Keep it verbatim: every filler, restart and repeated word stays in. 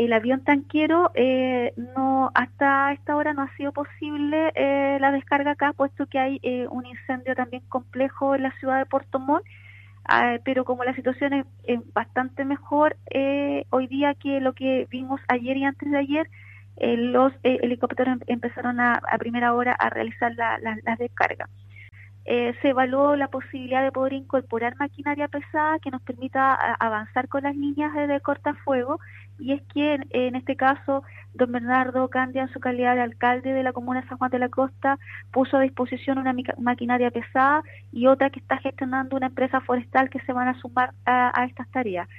el avión tanquero, eh, no hasta esta hora no ha sido posible eh, la descarga acá, puesto que hay eh, un incendio también complejo en la ciudad de Puerto Montt, eh, pero como la situación es, es bastante mejor eh, hoy día que lo que vimos ayer y antes de ayer, eh, los eh, helicópteros em empezaron a, a primera hora a realizar la, la, las descargas. Eh, se evaluó la posibilidad de poder incorporar maquinaria pesada que nos permita a, avanzar con las líneas de, de cortafuego, y es que en, en este caso don Bernardo Candia, en su calidad de alcalde de la comuna de San Juan de la Costa, puso a disposición una maquinaria pesada y otra que está gestionando una empresa forestal que se van a sumar a, a estas tareas.